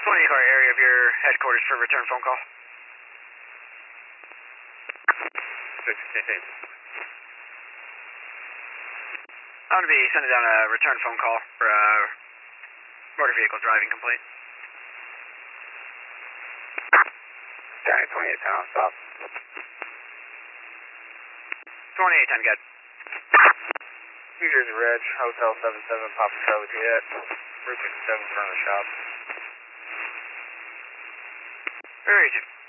20 car area of your headquarters for return phone call. 16. I'm going to be sending down a return phone call for a motor vehicle driving complaint. County 2810 on stop. 2810, good. New Jersey Reg, Hotel 77, Papa Charlie Juliet, Route 57 in front of the shop. Where is it?